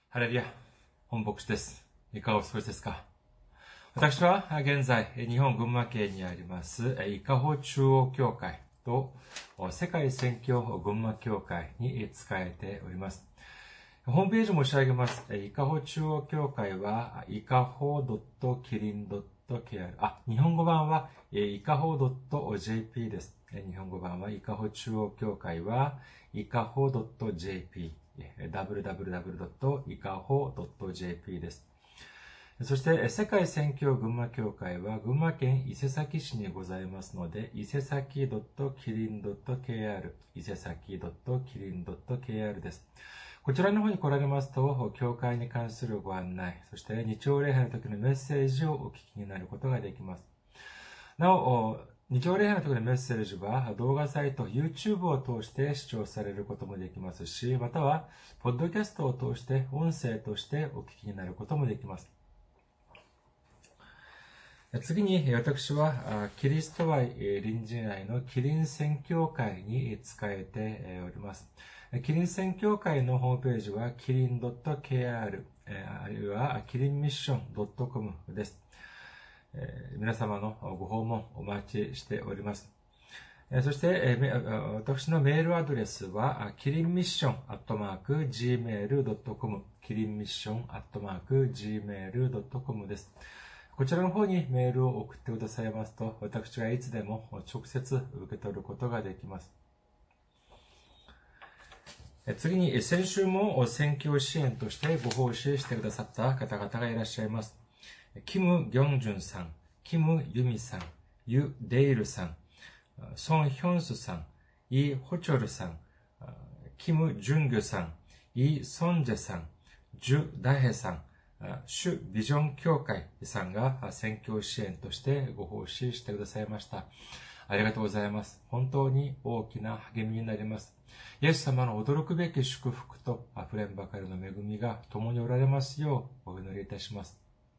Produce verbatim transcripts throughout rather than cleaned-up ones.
ハレルヤ、本牧師です。いかがお過ごしですか？私は現在、日本群馬県にあります、伊香保中央教会と世界宣教群馬教会に仕えております。ホームページ申し上げます。伊香保中央教会は、いかほ キリン ケーアール。あ、日本語版は、いかほ ジェーピー です。日本語版は、伊香保中央教会は、いかほ ジェーピー。ダブリューダブリューダブリュードットいかほドットジェーピー です。そして、世界宣教群馬教会は、群馬県伊勢崎市にございますので、伊勢崎 キリン ケーアール、伊勢崎 キリン ケーアール です。こちらの方に来られますと、教会に関するご案内、そして日曜礼拝の時のメッセージをお聞きになることができます。なお、日曜礼拝の時のメッセージは動画サイト YouTube を通して視聴されることもできますし、またはポッドキャストを通して音声としてお聞きになることもできます。次に私はキリスト愛隣人愛のキリン宣教会に仕えております。キリン宣教会のホームページはキリン ケーアール あるいはキリンミッション コム です。えー、皆様のご訪問お待ちしております。えー、そして、えー、私のメールアドレスは、キリンミッションアットマーク ジーメールドットコム、キリンミッションアットマーク ジーメールドットコム です。こちらの方にメールを送ってくださいますと、私はいつでも直接受け取ることができます。次に、先週も宣教支援としてご奉仕してくださった方々がいらっしゃいます。キム・ギョンジュンさん、キム・ユミさん、ユ・デイルさん、ソン・ヒョンスさん、イ・ホチョルさん、キム・ジュンギュさん、イ・ソンジェさん、ジュ・ダヘさん、シュ・ビジョン協会さんが宣教支援としてご奉仕してくださいました。ありがとうございます。本当に大きな励みになります。イエス様の驚くべき祝福と溢れんばかりの恵みが共におられますようお祈りいたします。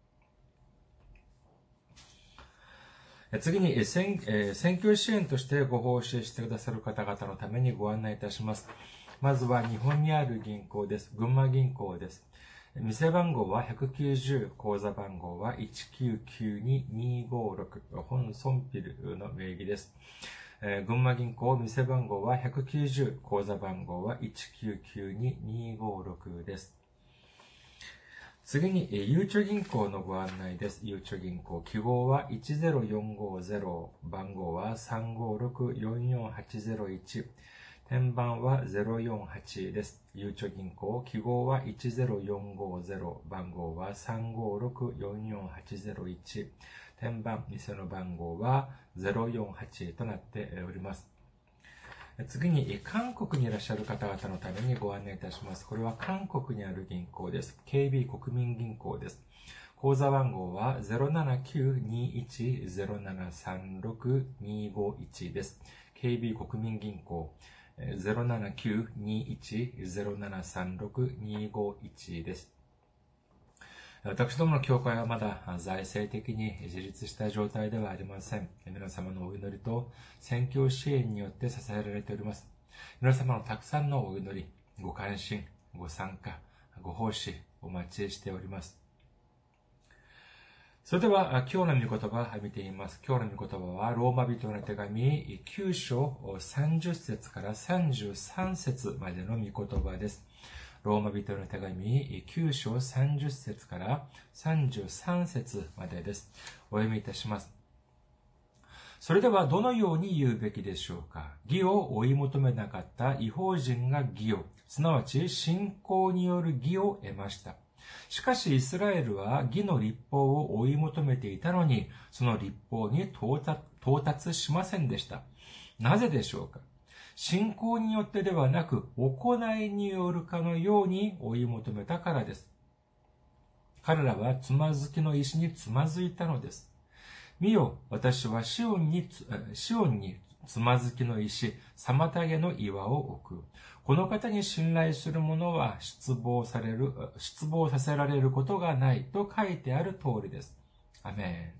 次に宣、えー、宣教支援としてご奉仕してくださる方々のためにご案内いたします。まずは日本にある銀行です。群馬銀行です。店番号はひゃくきゅうじゅう、口座番号はいちきゅうきゅうに にーごーろく、本ソンピルの名義です。えー、群馬銀行、店番号はひゃくきゅうじゅう、口座番号はいちきゅうきゅうに にーごーろくです。次に、ゆうちょ銀行のご案内です。ゆうちょ銀行、記号はいちぜろよんごゼロ、番号はさんごろくよんよんはちゼロいち、天番はゼロよんはちです。ゆうちょ銀行、記号はいちぜろよんごゼロ、番号はさんごろくよんよんはちゼロいち、天番、店の番号はゼロよんはちとなっております。次に、韓国にいらっしゃる方々のためにご案内いたします。これは韓国にある銀行です。ケービー 国民銀行です。口座番号は ゼロななきゅうにいちゼロななさんろくにごいち です。ケービー 国民銀行 ゼロななきゅうにいちゼロななさんろくにごいち です。私どもの教会はまだ財政的に自立した状態ではありません。皆様のお祈りと宣教支援によって支えられております。皆様のたくさんのお祈り、ご関心、ご参加、ご奉仕お待ちしております。それでは今日の御言葉を見てみます。今日の御言葉はローマ人の手紙きゅう章さんじゅっ節からさんじゅうさん節までの御言葉です。ローマ人の手紙きゅう章さんじゅっ節からさんじゅうさん節までです。お読みいたします。それではどのように言うべきでしょうか。義を追い求めなかった異邦人が義を、すなわち信仰による義を得ました。しかしイスラエルは義の律法を追い求めていたのに、その律法に到達、到達しませんでした。なぜでしょうか。信仰によってではなく、行いによるかのように追い求めたからです。彼らはつまずきの石につまずいたのです。見よ、私はシオンに、シオンにつまずきの石、妨げの岩を置く。この方に信頼する者は失望される、失望させられることがないと書いてある通りです。アメン。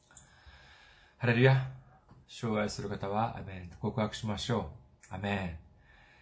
ハレルヤ。障害する方は、アメンと告白しましょう。アメン。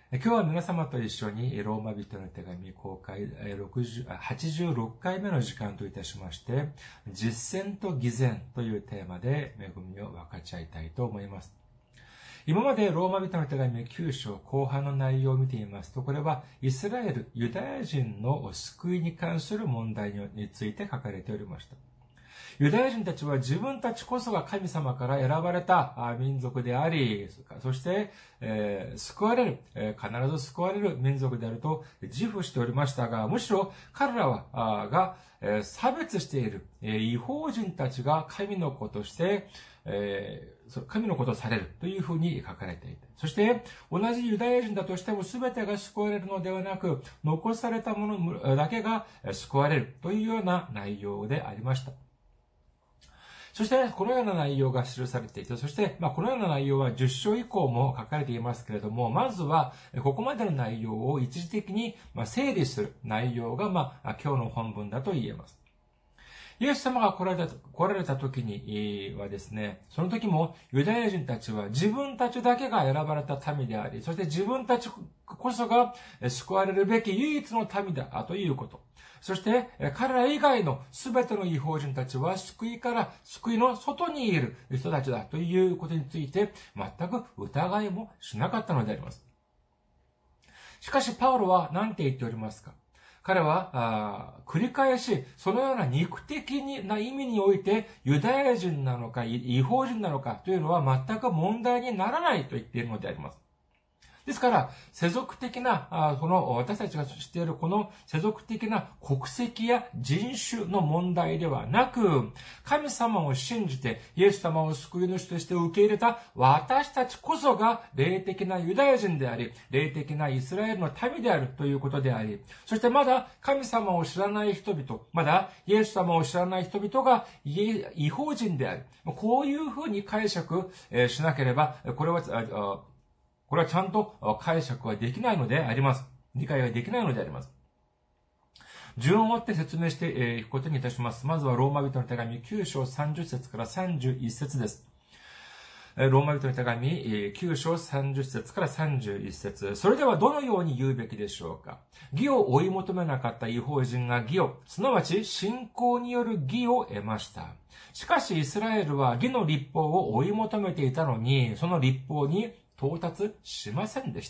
今日は皆様と一緒にローマ人の手紙公開はちじゅうろっかいめの時間といたしまして、実践と偽善というテーマで恵みを分かち合いたいと思います。今までローマ人の手紙きゅう章後半の内容を見ていますと、これはイスラエル、ユダヤ人の救いに関する問題について書かれておりました。ユダヤ人たちは自分たちこそが神様から選ばれた民族であり、そして、えー、救われる、えー、必ず救われる民族であると自負しておりましたが、むしろ彼らは、あが、えー、差別している、えー、異邦人たちが神の子として、えー、神の子とされるというふうに書かれていて、そして同じユダヤ人だとしても全てが救われるのではなく、残されたものだけが救われるというような内容でありました。そして、このような内容が記されていて、そして、まあ、このような内容はじゅっ章以降も書かれていますけれども、まずは、ここまでの内容を一時的に整理する内容が、まあ、今日の本文だと言えます。イエス様が来られた、来られた時にはですね、その時もユダヤ人たちは自分たちだけが選ばれた民であり、そして自分たちこそが救われるべき唯一の民だということ。そして、彼ら以外のすべての異邦人たちは救いから救いの外にいる人たちだということについて全く疑いもしなかったのであります。しかし、パウロは何て言っておりますか？彼は、繰り返し、そのような肉的な意味において、ユダヤ人なのか、異邦人なのかというのは全く問題にならないと言っているのであります。ですから、世俗的な、この、私たちが知っているこの世俗的な国籍や人種の問題ではなく、神様を信じて、イエス様を救い主として受け入れた私たちこそが霊的なユダヤ人であり、霊的なイスラエルの民であるということであり、そしてまだ神様を知らない人々、まだイエス様を知らない人々が異邦人である。こういうふうに解釈しなければ、これは、これはちゃんと解釈はできないのであります。理解はできないのであります。順を追って説明していくことにいたします。まずはローマ人の手紙きゅう章さんじゅっ節からさんじゅういち節です。ローマ人の手紙きゅう章さんじゅっ節からさんじゅういち節。それではどのように言うべきでしょうか。義を追い求めなかった異邦人が義を、すなわち信仰による義を得ました。しかしイスラエルは義の律法を追い求めていたのに、その律法に到達しませんでした。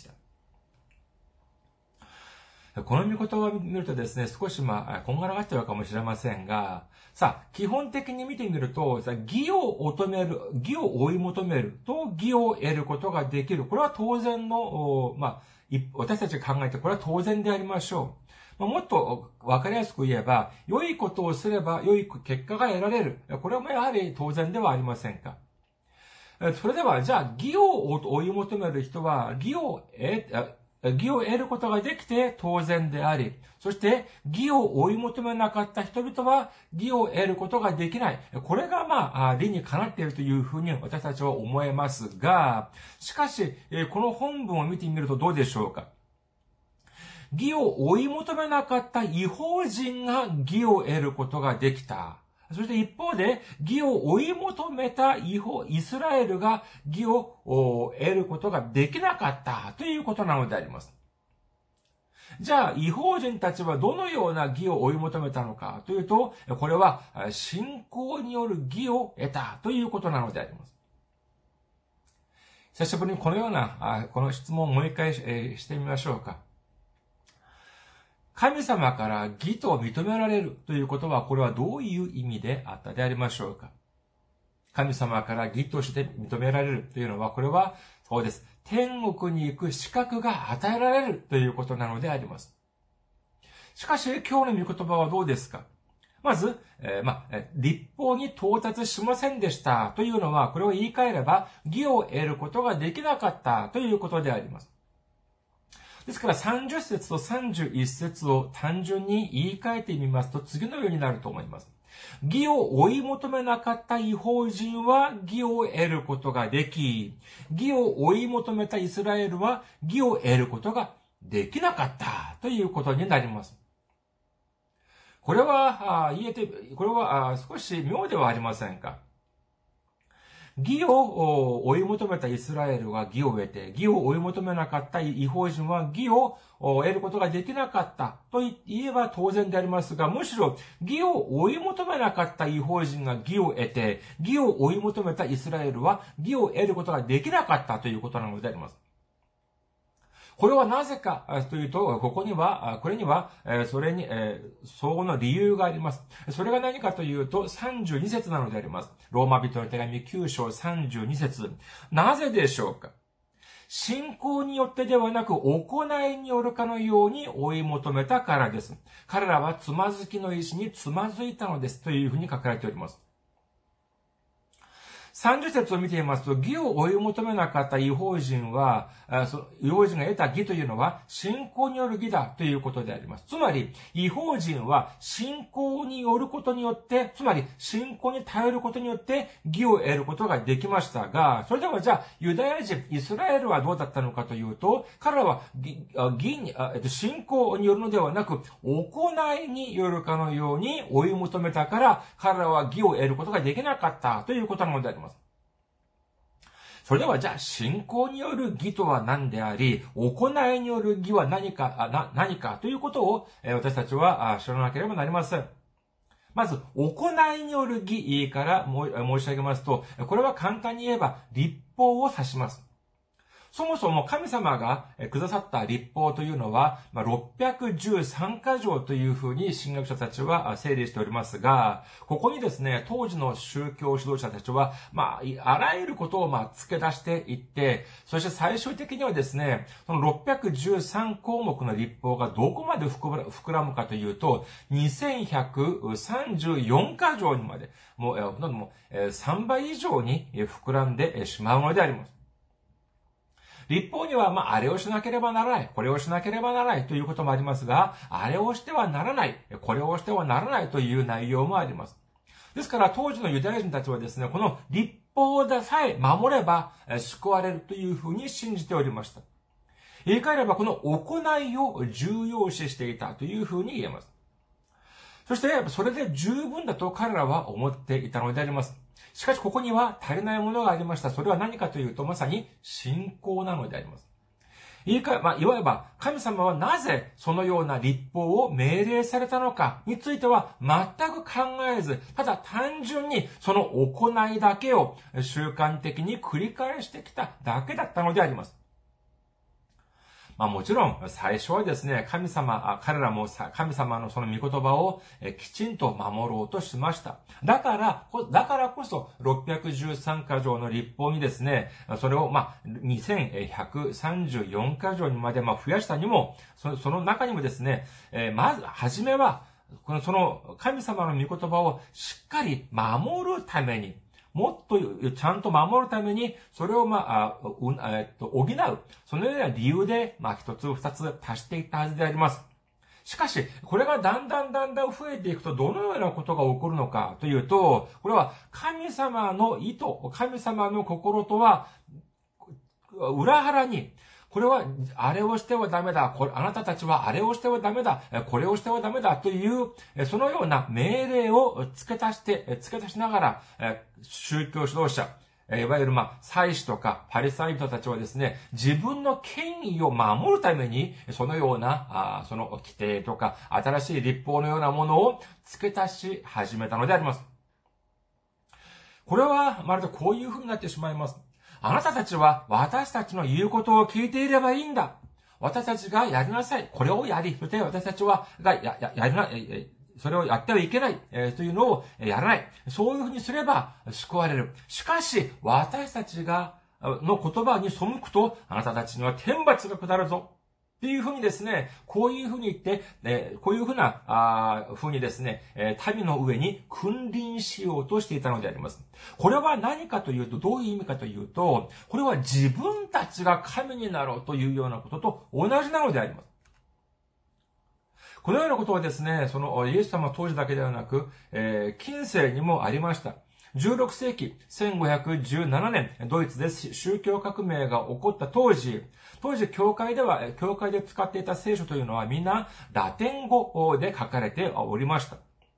この見事を見るとですね、少しまあ、こんがらがってるかもしれませんが、さあ、基本的に見てみると、義を求める、義を追い求めると義を得ることができる。これは当然の、まあ、私たちが考えてこれは当然でありましょう。もっとわかりやすく言えば、良いことをすれば良い結果が得られる。これもやはり当然ではありませんか。それでは、じゃあ、義を追い求める人は、義を得、義を得ることができて当然であり、そして、義を追い求めなかった人々は、義を得ることができない。これが、まあ、理にかなっているというふうに私たちは思えますが、しかし、この本文を見てみるとどうでしょうか。義を追い求めなかった異邦人が義を得ることができた。そして一方で、義を追い求めたイスラエルが義を得ることができなかったということなのであります。じゃあ、異邦人たちはどのような義を追い求めたのかというと、これは信仰による義を得たということなのであります。久しぶりにこのような、この質問をもう一回してみましょうか。神様から義と認められるということは、これはどういう意味であったでありましょうか。神様から義として認められるというのは、これは、そうです。天国に行く資格が与えられるということなのであります。しかし、今日の御言葉はどうですか。まず、えー、まあ、律法に到達しませんでしたというのは、これを言い換えれば、義を得ることができなかったということであります。ですからさんじゅっ節とさんじゅういち節を単純に言い換えてみますと次のようになると思います。義を追い求めなかった異邦人は義を得ることができ、義を追い求めたイスラエルは義を得ることができなかったということになります。これは、言えて、これは少し妙ではありませんか。 義を追い求めたイスラエルは義を得て、義を追い求めなかった異邦人は義を得ることができなかったと言えば当然でありますが、むしろ義を追い求めなかった異邦人が義を得て、義を追い求めたイスラエルは義を得ることができなかったということなのであります。これはなぜかというと、ここには、これには、それに、相応の理由があります。それが何かというと、さんじゅうに節なのであります。ローマ人の手紙きゅう章さんじゅうに節。なぜでしょうか？信仰によってではなく、行いによるかのように追い求めたからです。彼らはつまずきの石につまずいたのです。というふうに書かれております。さんじゅう節を見てみますと、義を追い求めなかった異邦人は、異邦人が得た義というのは、信仰による義だということであります。つまり、異邦人は信仰によることによって、つまり、信仰に頼ることによって、義を得ることができましたが、それではじゃあ、ユダヤ人、イスラエルはどうだったのかというと、彼らは義に、信仰によるのではなく、行いによるかのように追い求めたから、彼らは義を得ることができなかったということなのであります。それではじゃあ信仰による義とは何であり、行いによる義は何か、な何かということを私たちは知らなければなりません。まず、行いによる義から申し上げますと、これは簡単に言えば律法を指します。そもそも神様がくださった律法というのは、ろっぴゃくじゅうさんかじょうというふうに神学者たちは整理しておりますが、ここにですね、当時の宗教指導者たちは、まあ、あらゆることをまあ付け出していって、そして最終的にはですね、そのろっぴゃくじゅうさんこうもくの律法がどこまで膨らむかというと、にせんひゃくさんじゅうよんかじょうにまで、もう、ほとんどもうさんばい以上に膨らんでしまうのであります。律法には、まあ、あれをしなければならない、これをしなければならないということもありますが、あれをしてはならない、これをしてはならないという内容もあります。ですから、当時のユダヤ人たちはですね、この律法でさえ守れば救われるというふうに信じておりました。言い換えれば、この行いを重要視していたというふうに言えます。そして、それで十分だと彼らは思っていたのであります。しかしここには足りないものがありました。それは何かというと、まさに信仰なのであります。いいか、まあ、いわば神様はなぜそのような律法を命令されたのかについては全く考えず、ただ単純にその行いだけを習慣的に繰り返してきただけだったのであります。まあもちろん、最初はですね、神様、彼らも神様のその御言葉をきちんと守ろうとしました。だから、だからこそ、ろっぴゃくじゅうさんかじょうの律法にですね、それをまあ、にせんひゃくさんじゅうよんかじょうにまでまあ増やしたにも、その中にもですね、まず、はじめは、この、その神様の御言葉をしっかり守るために、もっとちゃんと守るために、それをまあ、うえっと、補う。そのような理由で、まあ一つ二つ足していったはずであります。しかし、これがだんだんだんだん増えていくと、どのようなことが起こるのかというと、これは神様の意図、神様の心とは、裏腹に、これは、あれをしてはダメだ。これ、あなたたちはあれをしてはダメだ。これをしてはダメだ。という、そのような命令を付け足して、付け足しながら、宗教指導者、いわゆる、まあ、祭司とかパリサイ人たちはですね、自分の権威を守るために、そのような、あその規定とか、新しい律法のようなものを付け足し始めたのであります。これは、まるでこういう風になってしまいます。あなたたちは私たちの言うことを聞いていればいいんだ。私たちがやりなさい。これをやり。そして私たちは、が、や、や、やりな、それをやってはいけない、えー、というのをやらない。そういうふうにすれば救われる。しかし、私たちが、の言葉に背くと、あなたたちには天罰が下るぞ。っていうふうにですね、こういうふうに言って、えー、こういうふうな、あふうにですね、えー、民の上に君臨しようとしていたのであります。これは何かというと、どういう意味かというと、これは自分たちが神になろうというようなことと同じなのであります。このようなことはですね、そのイエス様当時だけではなく、えー、近世にもありました。じゅうろくせいき、せんごひゃくじゅうななねん、ドイツで宗教革命が起こった当時、当時教会では、教会で使っていた聖書というのはみんなラテン語で書かれておりました。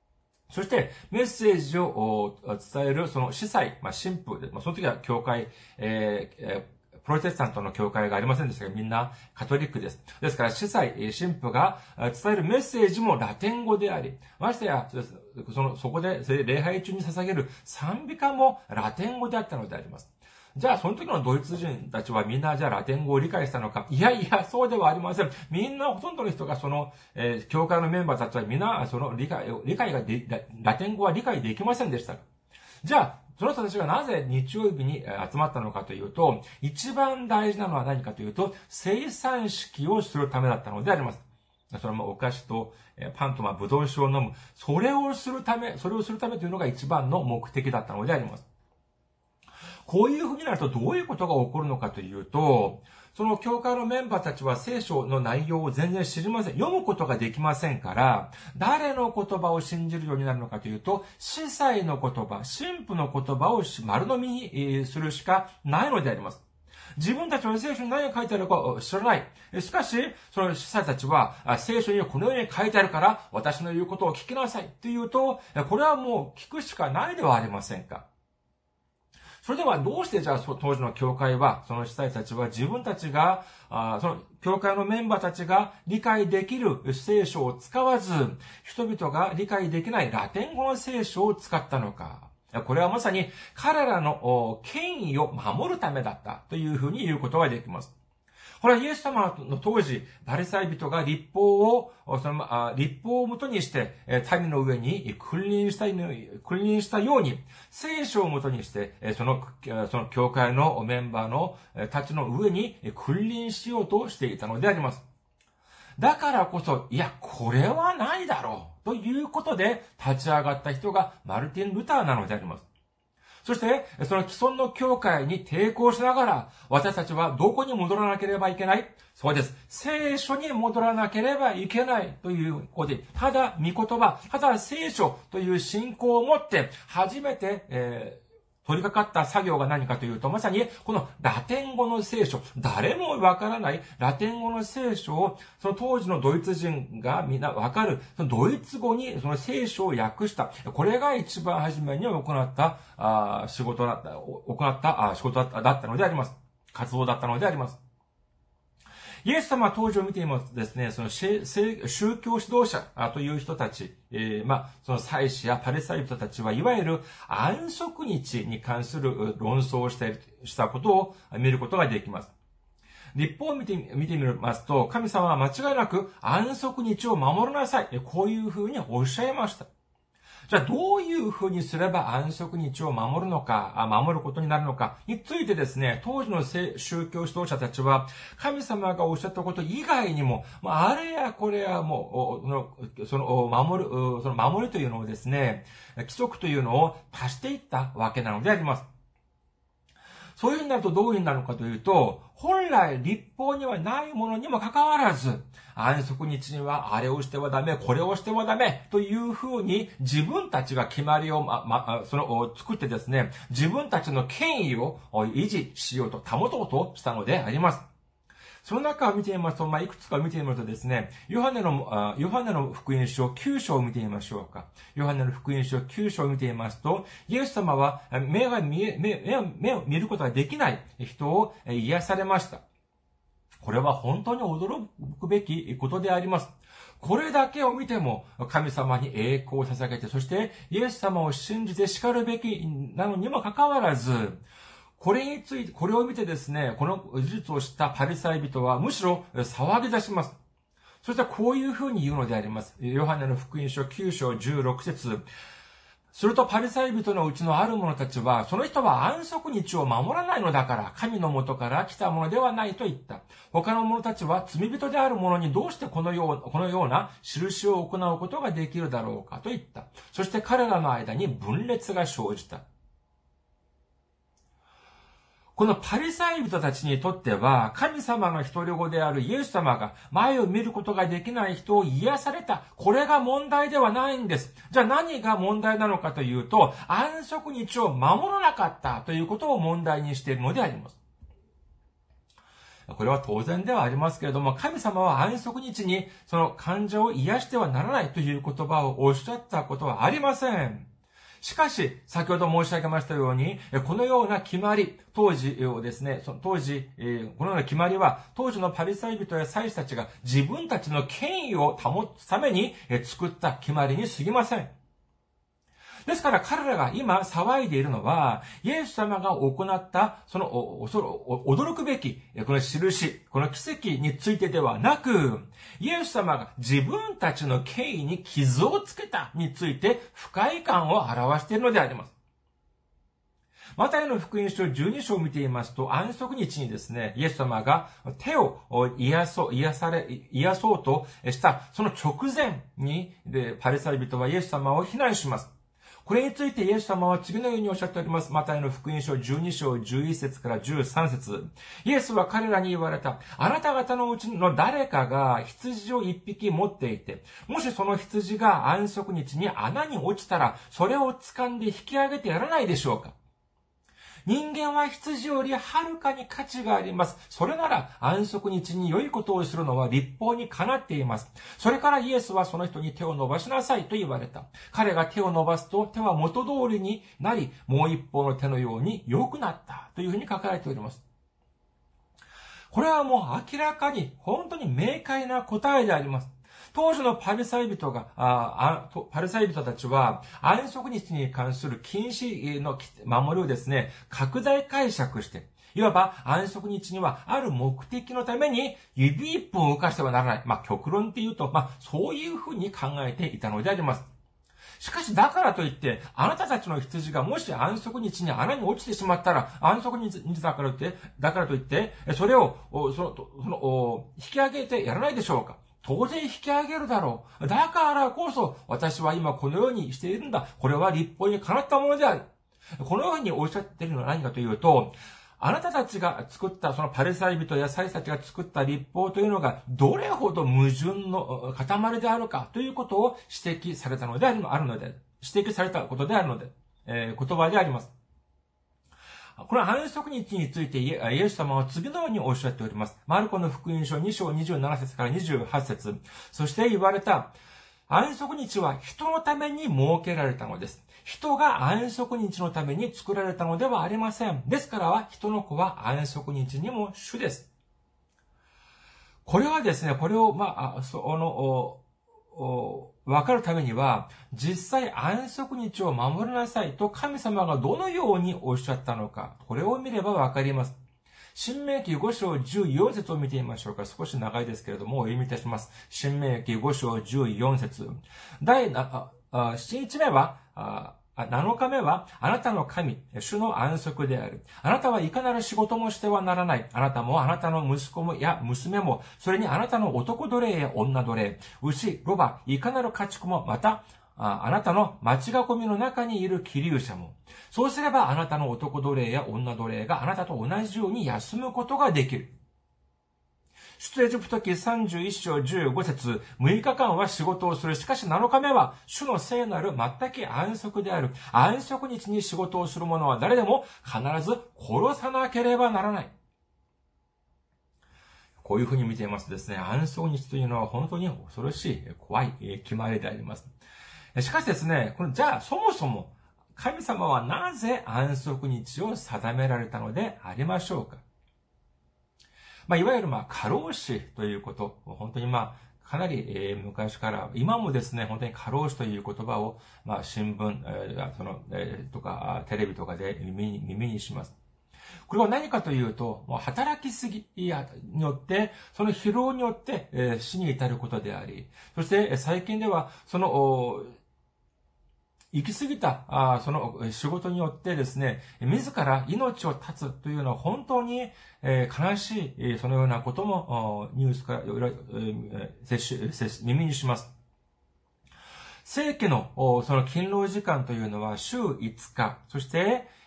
そして、メッセージを伝える、その司祭、まあ、神父で、まあ、その時は教会、えーえープロテスタントの教会がありませんでしたが、みんなカトリックです。ですから、司祭、神父が伝えるメッセージもラテン語であり、ましてや、その、そこで、礼拝中に捧げる賛美歌もラテン語であったのであります。じゃあ、その時のドイツ人たちはみんなじゃあラテン語を理解したのか。いやいや、そうではありません。みんな、ほとんどの人がその、えー、教会のメンバーたちはみんな、その理解を、理解がで、ラテン語は理解できませんでした。じゃあ、その人たちがなぜ日曜日に集まったのかというと、一番大事なのは何かというと、生産式をするためだったのであります。それもお菓子とパンとまあブドウ酒を飲む。それをするため、それをするためというのが一番の目的だったのであります。こういうふうになるとどういうことが起こるのかというと、その教会のメンバーたちは聖書の内容を全然知りません。読むことができませんから、誰の言葉を信じるようになるのかというと、司祭の言葉、神父の言葉を丸飲みにするしかないのであります。自分たちは聖書に何が書いてあるか知らない。しかし、その司祭たちは、聖書にこのように書いてあるから、私の言うことを聞きなさいって言うと、これはもう聞くしかないではありませんか。それではどうしてじゃあ当時の教会は、その司祭たちは自分たちが、あその教会のメンバーたちが理解できる聖書を使わず、人々が理解できないラテン語の聖書を使ったのか。これはまさに彼らの権威を守るためだったというふうに言うことができます。これはイエス様の当時、パリサイ人が立法を、その立法をもとにして、民の上に君臨した、君臨したように、聖書をもとにして、その、その教会のメンバーのたちの上に君臨しようとしていたのであります。だからこそ、いや、これはないだろう、ということで立ち上がった人がマルティン・ルターなのであります。そして、その既存の教会に抵抗しながら、私たちはどこに戻らなければいけない？そうです。聖書に戻らなければいけないということで、ただ御言葉、ただ聖書という信仰を持って、初めて、えー取り掛かった作業が何かというと、まさにこのラテン語の聖書、誰もわからないラテン語の聖書を、その当時のドイツ人がみんなわかる、そのドイツ語にその聖書を訳した。これが一番初めに行った、あ仕事だった、行ったあ仕事だった、だったのであります。活動だったのであります。イエス様は当時を見ていますとですね、その宗教指導者という人たち、えー、まあ、その祭司やパリサイ人たちはいわゆる安息日に関する論争をしてしたことを見ることができます。立法を見て、見てみますと、神様は間違いなく安息日を守りなさい。こういうふうにおっしゃいました。じゃあどういうふうにすれば安息日を守るのか、守ることになるのかについてですね、当時の宗教指導者たちは、神様がおっしゃったこと以外にも、あれやこれやもう、その守る、その守りというのをですね、規則というのを足していったわけなのであります。そういうふうになるとどういうふうになるのかというと、本来立法にはないものにもかかわらず、安息日にはあれをしてはダメ、これをしてはダメというふうに自分たちが決まりを、ま、ま、その、作ってですね、自分たちの権威を維持しようと、保とうとしたのであります。その中を見てみますと、まあ、いくつか見てみますとですね、ヨハネの、ヨハネの福音書きゅう章を見てみましょうか。ヨハネの福音書きゅう章を見てみますと、イエス様は目が見え、目、目を、目を見ることができない人を癒されました。これは本当に驚くべきことであります。これだけを見ても神様に栄光を捧げて、そしてイエス様を信じて叱るべきなのにもかかわらず、これについて、これを見てですね、この事実を知ったパリサイ人はむしろ騒ぎ出します。そしてこういうふうに言うのであります。ヨハネの福音書きゅう章じゅうろく節。するとパリサイ人のうちのある者たちは、その人は安息日を守らないのだから、神の元から来たものではないと言った。他の者たちは罪人である者にどうしてこのよう、このような印を行うことができるだろうかと言った。そして彼らの間に分裂が生じた。このパリサイ人たちにとっては、神様の一人子であるイエス様が前を見ることができない人を癒された。これが問題ではないんです。じゃあ何が問題なのかというと、安息日を守らなかったということを問題にしているのであります。 これは当然ではありますけれども、神様は安息日にその患者を癒してはならないという言葉をおっしゃったことはありません。しかし、先ほど申し上げましたように、このような決まり、当時をですね、その当時、このような決まりは、当時のパリサイ人や祭司たちが自分たちの権威を保つために作った決まりに過ぎません。ですから彼らが今騒いでいるのは、イエス様が行った、その、驚くべき、この印、この奇跡についてではなく、イエス様が自分たちの権威に傷をつけたについて不快感を表しているのであります。マタイの福音書じゅうに章を見ていますと、安息日にですね、イエス様が手を癒そう、癒され、癒そうとした、その直前に、パリサイ人はイエス様を非難します。これについてイエス様は次のようにおっしゃっております。マタイの福音書じゅうに章じゅういち節からじゅうさん節。イエスは彼らに言われた。あなた方のうちの誰かが羊を一匹持っていて、もしその羊が安息日に穴に落ちたら、それを掴んで引き上げてやらないでしょうか。人間は羊よりはるかに価値があります。それなら安息日に良いことをするのは律法にかなっています。それからイエスはその人に手を伸ばしなさいと言われた。彼が手を伸ばすと手は元通りになり、もう一方の手のように良くなったというふうに書かれております。これはもう明らかに本当に明快な答えであります。当時のパリサイ人が、ああパリサイ人たちは安息日に関する禁止の守りをですね、拡大解釈して、いわば安息日にはある目的のために指一本動かしてはならない。まあ極論って言うと、まあそういうふうに考えていたのであります。しかしだからといって、あなたたちの羊がもし安息日に穴に落ちてしまったら、安息日だからといって、だからといって、それを、その、その、引き上げてやらないでしょうか。当然引き上げるだろう。だからこそ、私は今このようにしているんだ。これは律法にかなったものである。このようにおっしゃっているのは何かというと、あなたたちが作った、そのパリサイ人や祭司たちが作った律法というのが、どれほど矛盾の塊であるかということを指摘されたのであるので、指摘されたことであるので、えー、言葉であります。この安息日についてイエス様は次のようにおっしゃっております。マルコの福音書に章にじゅうなな節からにじゅうはち節。そして言われた。安息日は人のために設けられたのです。人が安息日のために作られたのではありません。ですから人の子は安息日にも主です。これはですね、これを、まあ、その、わかるためには、実際安息日を守りなさいと神様がどのようにおっしゃったのか、これを見ればわかります。申命記ご章じゅうよん節を見てみましょうか。少し長いですけれども、お読みいたします。申命記ご章じゅうよん節。第なな日目は、なのかめは、あなたの神、主の安息である。あなたはいかなる仕事もしてはならない。あなたもあなたの息子もや娘も、それにあなたの男奴隷や女奴隷、牛、ロバ、いかなる家畜も、また、あなたの町囲みの中にいる寄留者も。そうすればあなたの男奴隷や女奴隷があなたと同じように休むことができる。出エジプト記さんじゅういっ章じゅうご節、むいかかんは仕事をする。しかしなのかめは、主の聖なる全く安息である。安息日に仕事をする者は誰でも必ず殺さなければならない。こういうふうに見ていますとですね、安息日というのは本当に恐ろしい、怖い決まりであります。しかしですね、このじゃあそもそも神様はなぜ安息日を定められたのでありましょうか。まあ、いわゆる、まあ、過労死ということ、本当にまあ、かなり、えー、昔から、今もですね、本当に過労死という言葉を、まあ、新聞、えー、その、えー、とか、テレビとかで耳に、耳にします。これは何かというと、もう働きすぎによって、その疲労によって、えー、死に至ることであり、そして、最近では、その、行き過ぎた、あその仕事によってですね、自ら命を絶つというのは本当に、えー、悲しい、そのようなこともニュースから、えー、接し、耳にします。正規のその勤労時間というのは週いつか、そして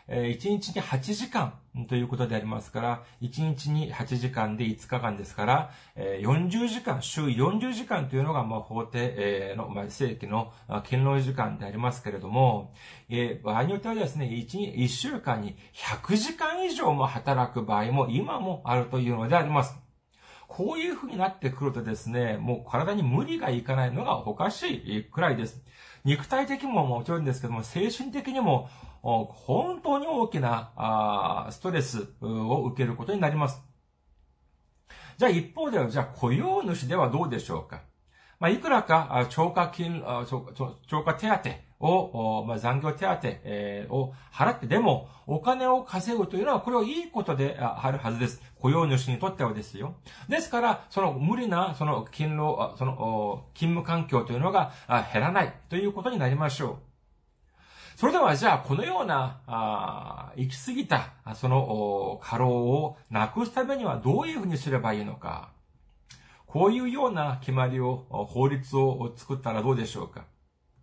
えー、いちにちにはちじかんということでありますから、いちにちにはちじかんでいつかかんですから、えー、よんじゅうじかん、週よんじゅうじかんというのが、まあ、法定、えー、の、まあ、正規の勤労時間でありますけれども、えー、場合によってはですね、いち、いっしゅうかんにひゃくじかん以上も働く場合も今もあるというのであります。こういう風になってくるとですね、もう体に無理がいかないのがおかしいくらいです。肉体的にももちろんですけども、精神的にも本当に大きなストレスを受けることになります。じゃあ一方では、じゃあ雇用主ではどうでしょうか。まあ、いくらか超過金、超過手当を、まあ、残業手当、えー、を払ってでもお金を稼ぐというのはこれはいいことであるはずです。雇用主にとってはですよ。ですから、その無理な、その勤労、その勤務環境というのが減らないということになりましょう。それではじゃあこのような、あ行き過ぎた、その過労をなくすためにはどういうふうにすればいいのか。こういうような決まりを、法律を作ったらどうでしょうか。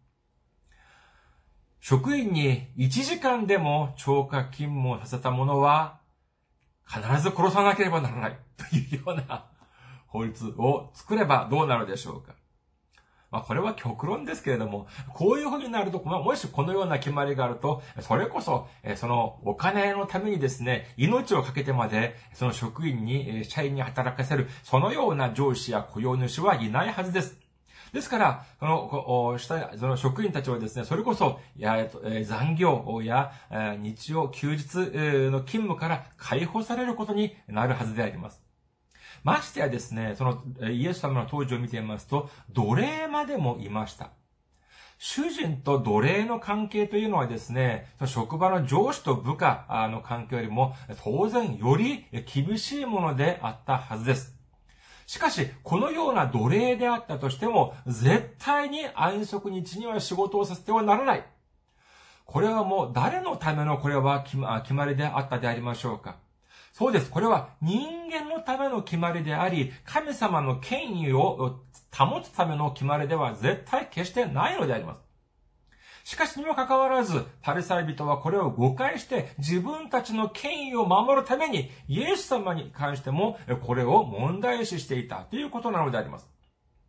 職員にいちじかんでも超過勤務をさせた者は必ず殺さなければならないというような法律を作ればどうなるでしょうか。まあこれは極論ですけれども、こういうふうになると、まあ、もしこのような決まりがあると、それこそ、そのお金のためにですね、命をかけてまで、その職員に、社員に働かせる、そのような上司や雇用主はいないはずです。ですから、その、その職員たちはですね、それこそ、や残業や日曜、休日の勤務から解放されることになるはずであります。ましてやですね、そのイエス様の当時を見てみますと、奴隷までもいました。主人と奴隷の関係というのはですね、職場の上司と部下の関係よりも当然より厳しいものであったはずです。しかし、このような奴隷であったとしても、絶対に安息日には仕事をさせてはならない。これはもう誰のためのこれは決まりであったでありましょうか。そうです。これは人間のための決まりであり、神様の権威を保つための決まりでは絶対決してないのであります。しかしにもかかわらず、パリサイ人はこれを誤解して自分たちの権威を守るためにイエス様に関してもこれを問題視していたということなのであります。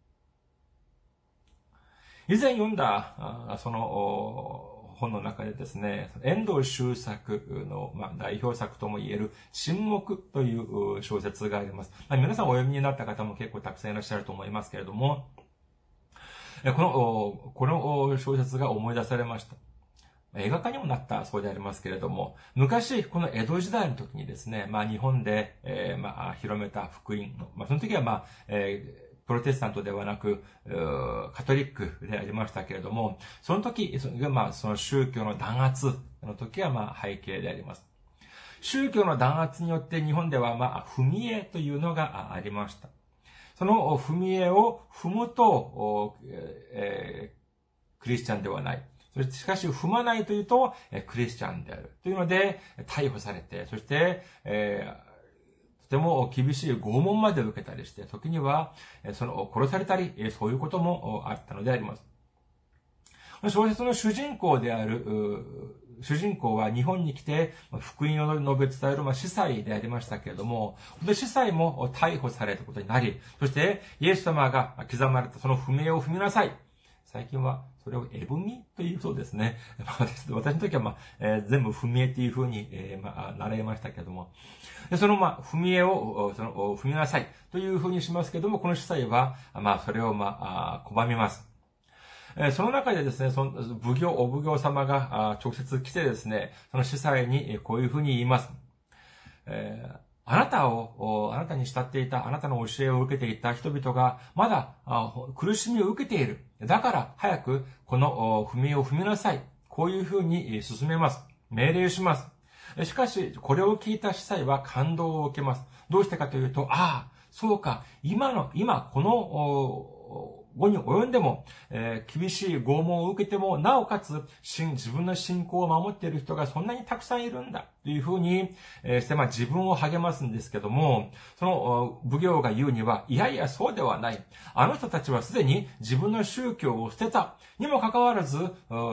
以前読んだ、その、本の中でですね、遠藤周作の、まあ、代表作とも言える沈黙という小説があります。まあ、皆さんお読みになった方も結構たくさんいらっしゃると思いますけれども、この、この小説が思い出されました。映画化にもなったそうでありますけれども、昔、この江戸時代の時にですね、まあ日本で、えー、まあ広めた福音の、まあその時はまあ、えープロテスタントではなく、カトリックでありましたけれども、その時、まあ、その宗教の弾圧の時は、まあ、背景であります。宗教の弾圧によって日本では、まあ、踏み絵というのがありました。その踏み絵を踏むと、えー、クリスチャンではない。そしてしかし踏まないというと、クリスチャンである。というので、逮捕されて、そして、えーとても厳しい拷問まで受けたりして、時には、その、殺されたり、そういうこともあったのであります。小説の主人公である、主人公は日本に来て、福音を述べ伝える、まあ、司祭でありましたけれども、司祭も逮捕されたことになり、そして、イエス様が刻まれたその踏み絵を踏みなさい。最近は、それを絵踏みというそうですね。私の時は、まあえー、全部踏み絵っていう風に、えー、まあ、習いましたけども。でその、まあ、踏み絵を、その、踏みなさいという風にしますけども、この司祭は、まあ、それを、まあ、拒みます。えー、その中でですね、その、奉行、お奉行様が直接来てですね、その司祭にこういう風に言います。えーあなたを、あなたに慕っていた、あなたの教えを受けていた人々が、まだ苦しみを受けている。だから、早く、この踏み絵を踏みなさい。こういうふうに進めます。命令します。しかし、これを聞いた司祭は感動を受けます。どうしてかというと、ああ、そうか、今の、今、この、後に及んでも、えー、厳しい拷問を受けても、なおかつ、自分の信仰を守っている人がそんなにたくさんいるんだ、というふうに、えー、して、まあ自分を励ますんですけども、その、奉行が言うには、いやいや、そうではない。あの人たちはすでに自分の宗教を捨てた。にもかかわらず、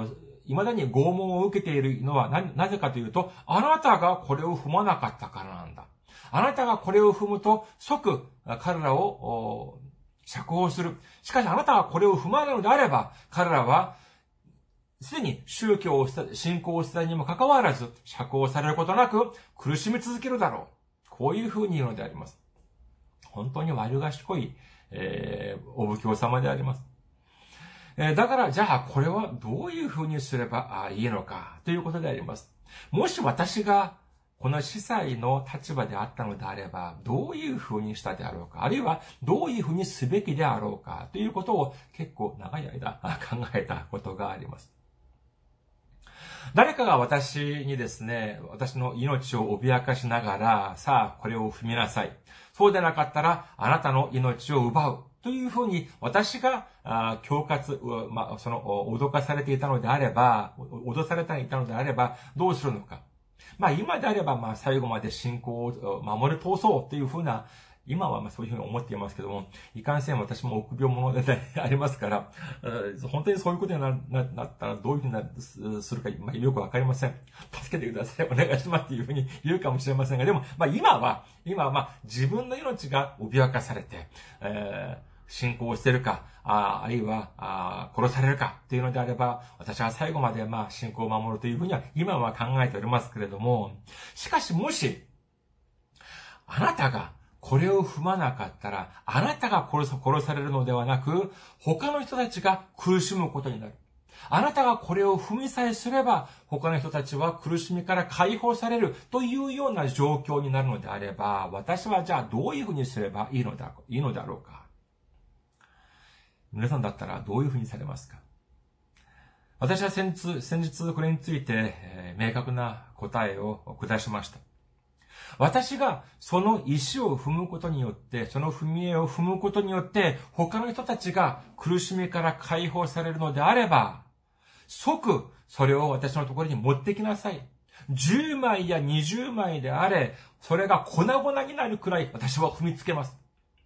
未だに拷問を受けているのはな、なぜかというと、あなたがこれを踏まなかったからなんだ。あなたがこれを踏むと、即、彼らを、釈放する。しかしあなたがこれを踏まないのであれば、彼らは、すでに宗教を捨て、信仰を捨てたにもかかわらず、釈放されることなく、苦しみ続けるだろう。こういうふうに言うのであります。本当に悪賢い、えー、お奉行様であります。えー、だから、じゃあ、これはどういうふうにすればいいのか、ということであります。もし私が、この司祭の立場であったのであれば、どういうふうにしたであろうか、あるいはどういうふうにすべきであろうか、ということを結構長い間考えたことがあります。誰かが私にですね、私の命を脅かしながら、さあ、これを踏みなさい。そうでなかったら、あなたの命を奪う。というふうに、私が、恐喝、まあ、その、脅かされていたのであれば、脅されていたのであれば、どうするのか。まあ、今であれば、まあ、最後まで信仰を守り通そうというふうな、今はまあそういうふうに思っていますけども、いかんせん私も臆病者でありますから、本当にそういうことになったらどういうふうになるするか、まあ、よくわかりません。助けてください。お願いしますっていうふうに言うかもしれませんが、でも、まあ今は、今はまあ自分の命が脅かされて、えー信仰を捨てるか、あ, あるいはあ殺されるかというのであれば、私は最後までまあ信仰を守るというふうには今は考えておりますけれども、しかしもし、あなたがこれを踏まなかったら、あなたが殺さ、殺されるのではなく、他の人たちが苦しむことになる。あなたがこれを踏みさえすれば、他の人たちは苦しみから解放されるというような状況になるのであれば、私はじゃあどういうふうにすればいいのだ、いいのだろうか。皆さんだったらどういうふうにされますか？私は先日、先日これについて、えー、明確な答えを下しました。私がその石を踏むことによって、その踏み絵を踏むことによって、他の人たちが苦しみから解放されるのであれば、即それを私のところに持ってきなさい。じゅうまいやにじゅうまいであれ、それが粉々になるくらい私は踏みつけます。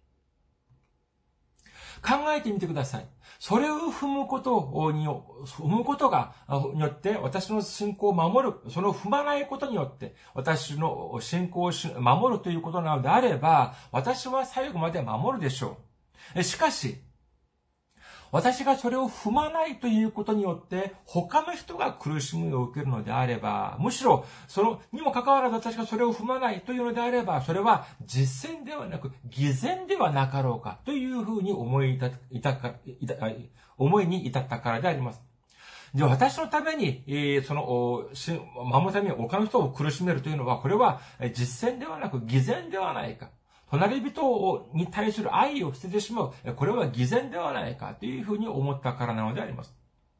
考えてみてください。それを踏むことによ、踏むことが、によって私の信仰を守る、その踏まないことによって私の信仰を守るということなのであれば、私は最後まで守るでしょう。しかし、私がそれを踏まないということによって、他の人が苦しみを受けるのであれば、むしろ、その、にもかかわらず私がそれを踏まないというのであれば、それは実践ではなく、偽善ではなかろうか、というふうに思いいた、いたか、いた、思いに至ったからであります。で、私のために、えー、その、守るために他の人を苦しめるというのは、これは実践ではなく偽善ではないか。隣人に対する愛を捨ててしまう。これは偽善ではないかというふうに思ったからなのであります。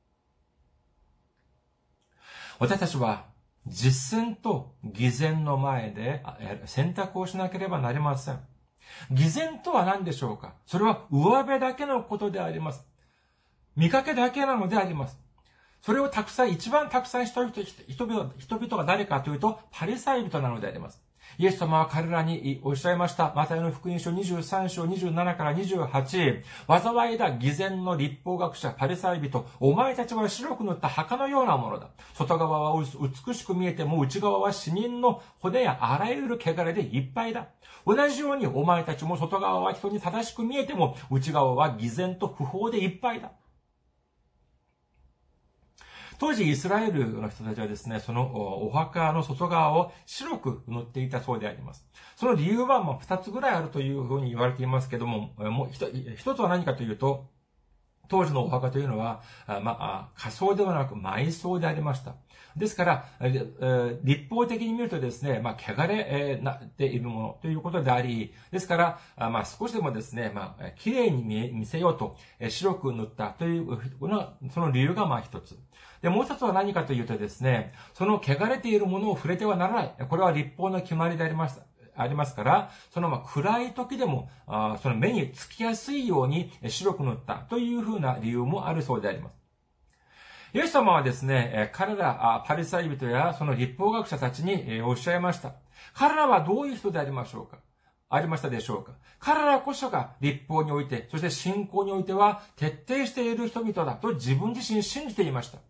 私たちは実践と偽善の前で選択をしなければなりません。偽善とは何でしょうか？それは上辺だけのことであります。見かけだけなのであります。それをたくさん、一番たくさん人々、人々、人々が誰かというと、パリサイ人なのであります。イエス様は彼らにおっしゃいました。マタイの福音書にじゅうさん章にじゅうななからにじゅうはち。災いだ偽善の律法学者パリサイ人。お前たちは白く塗った墓のようなものだ。外側は美しく見えても内側は死人の骨やあらゆる汚れでいっぱいだ。同じようにお前たちも外側は人に正しく見えても内側は偽善と不法でいっぱいだ。当時イスラエルの人たちはですね、そのお墓の外側を白く塗っていたそうであります。その理由はもう二つぐらいあるというふうに言われていますけども、もう一つは何かというと、当時のお墓というのは、まあ、仮葬ではなく埋葬でありました。ですから、立法的に見るとですね、まあ、汚れなっているものということであり、ですから、まあ、少しでもですね、まあ、綺麗に見せようと、白く塗ったという、その理由がまあ一つ。で、もう一つは何かというとですね、その汚れているものを触れてはならない。これは立法の決まりでありました。ありますから、そのまあ暗い時でも、あその目につきやすいように白く塗ったというふうな理由もあるそうであります。イエス様はですね、彼ら、パリサイ人やその立法学者たちにおっしゃいました。彼らはどういう人でありましょうか？ありましたでしょうか？彼らこそが立法において、そして信仰においては徹底している人々だと自分自身信じていました。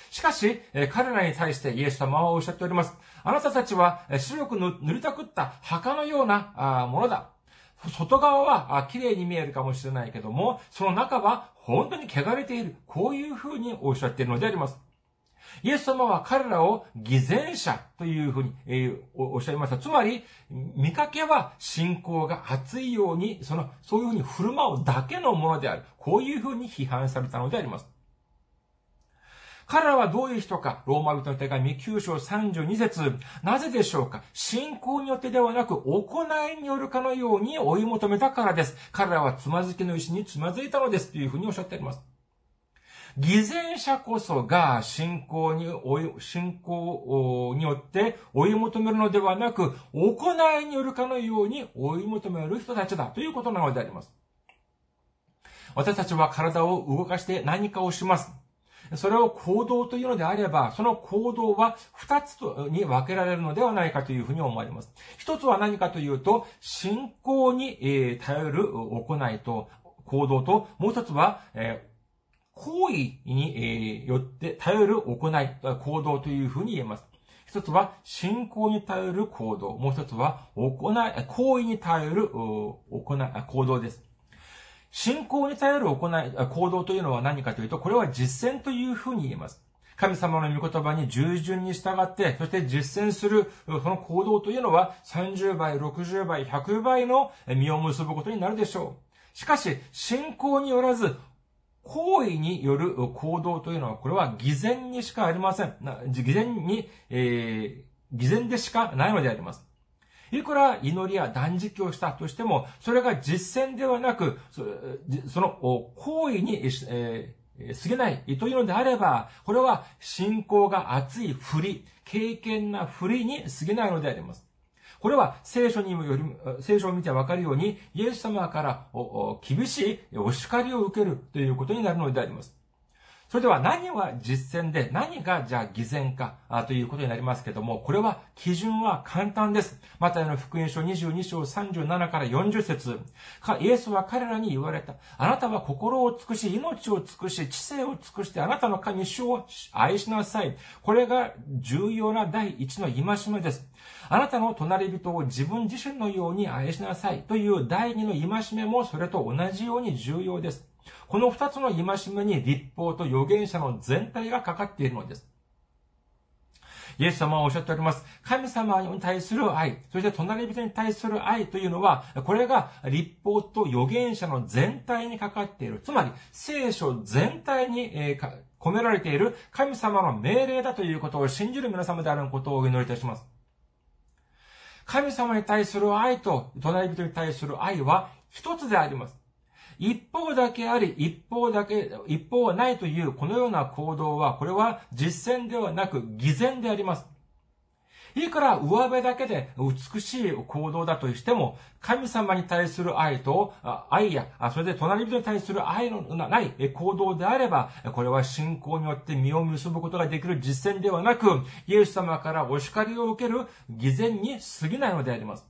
しかし、彼らに対してイエス様はおっしゃっております。あなたたちは白く塗りたくった墓のようなものだ。外側は綺麗に見えるかもしれないけども、その中は本当に汚れている。こういうふうにおっしゃっているのであります。イエス様は彼らを偽善者というふうに、えー、おっしゃいました。つまり、見かけは信仰が厚いように、その、そういうふうに振る舞うだけのものである。こういうふうに批判されたのであります。彼らはどういう人か、ローマ人の手紙きゅう章さんじゅうに節。なぜでしょうか？信仰によってではなく、行いによるかのように追い求めたからです。彼らはつまずきの石につまずいたのです。というふうにおっしゃっております。偽善者こそが信仰に、信仰によって追い求めるのではなく、行いによるかのように追い求める人たちだということなのであります。私たちは体を動かして何かをします。それを行動というのであれば、その行動は二つに分けられるのではないかというふうに思われます。一つは何かというと、信仰に頼る行いと行動と、もう一つは、行為によって頼る行い、行動というふうに言えます。一つは信仰に頼る行動、もう一つは行い、行為に頼る行い、行動です。信仰に頼る行い、行動というのは何かというと、これは実践というふうに言えます。神様の御言葉に従順に従って、そして実践する、その行動というのはさんじゅうばい、ろくじゅうばい、ひゃくばいの実を結ぶことになるでしょう。しかし、信仰によらず、行為による行動というのは、これは偽善にしかありません。偽善に、えー、偽善でしかないのであります。いくら祈りや断食をしたとしても、それが実践ではなく、その行為に、えー、過ぎないというのであれば、これは信仰が厚い振り、敬虔な振りに過ぎないのであります。これは聖書にもより、聖書を見てわかるように、イエス様から厳しいお叱りを受けるということになるのであります。それでは何は実践で、何がじゃあ偽善かということになりますけども、これは基準は簡単です。マタイの福音書にじゅうに章さんじゅうななからよんじゅう節。イエスは彼らに言われた。あなたは心を尽くし、命を尽くし、知性を尽くして、あなたの神主を愛しなさい。これが重要な第一の戒めです。あなたの隣人を自分自身のように愛しなさいという第二の戒めもそれと同じように重要です。この二つの戒めに律法と預言者の全体がかかっているのです。イエス様はおっしゃっております。神様に対する愛、そして隣人に対する愛というのは、これが律法と預言者の全体にかかっている。つまり、聖書全体に、えー、込められている神様の命令だということを信じる皆様であることをお祈りいたします。神様に対する愛と隣人に対する愛は一つであります。一方だけあり、一方だけ、一方はないというこのような行動は、これは実践ではなく偽善であります。いくら上辺だけで美しい行動だとしても、神様に対する愛と、愛や、それで隣人に対する愛のない行動であれば、これは信仰によって実を結ぶことができる実践ではなく、イエス様からお叱りを受ける偽善に過ぎないのであります。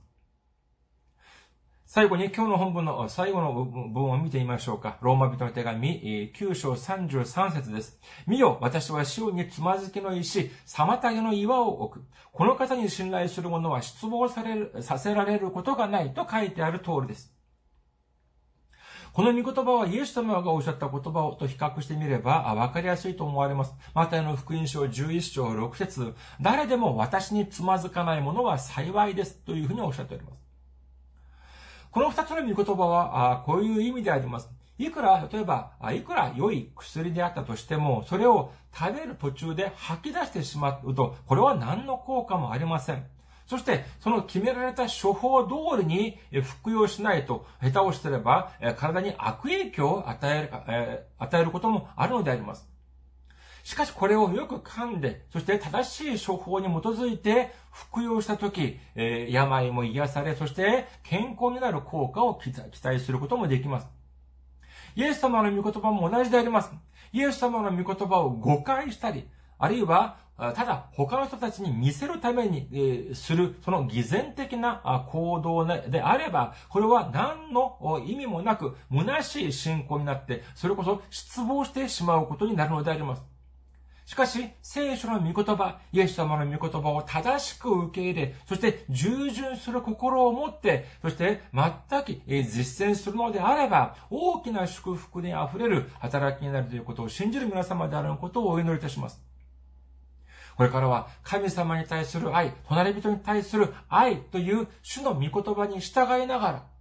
最後に今日の本文の最後の部分を見てみましょうか。ローマ人の手紙きゅう章さんじゅうさん節です。見よ、私はシオンにつまずきの石、妨げの岩を置く。この方に信頼する者は失望される、させられることがないと書いてある通りです。この御言葉はイエス様がおっしゃった言葉をと比較してみれば分かりやすいと思われます。マタイの福音書じゅういち章ろく節、誰でも私につまずかない者は幸いですというふうにおっしゃっております。この二つの御言葉は、こういう意味であります。いくら、例えば、いくら良い薬であったとしても、それを食べる途中で吐き出してしまうと、これは何の効果もありません。そして、その決められた処方通りに服用しないと、下手をしてれば、体に悪影響を与える、与えることもあるのであります。しかしこれをよく噛んで、そして正しい処方に基づいて服用したとき、えー、病も癒され、そして健康になる効果を期待することもできます。イエス様の御言葉も同じであります。イエス様の御言葉を誤解したり、あるいは、ただ他の人たちに見せるために、えー、する、その偽善的な行動であれば、これは何の意味もなく、虚しい信仰になって、それこそ失望してしまうことになるのであります。 しかし、聖書の御言葉、イエス様の御言葉を正しく受け入れ、そして従順する心を持って、そして全く実践するのであれば、大きな祝福に溢れる働きになるということを信じる皆様であることをお祈りいたします。これからは神様に対する愛、隣人に対する愛という主の御言葉に従いながら、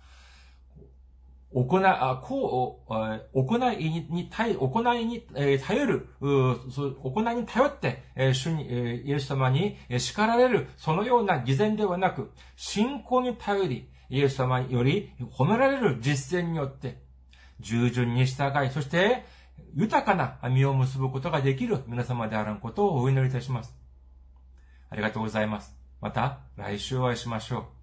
行い、あ、こう、行いに、行いに頼る、行いに頼って、主に、イエス様に叱られる、そのような偽善ではなく、信仰に頼り、イエス様より褒められる実践によって、従順に従い、そして、豊かな実を結ぶことができる皆様であることをお祈りいたします。ありがとうございます。また来週お会いしましょう。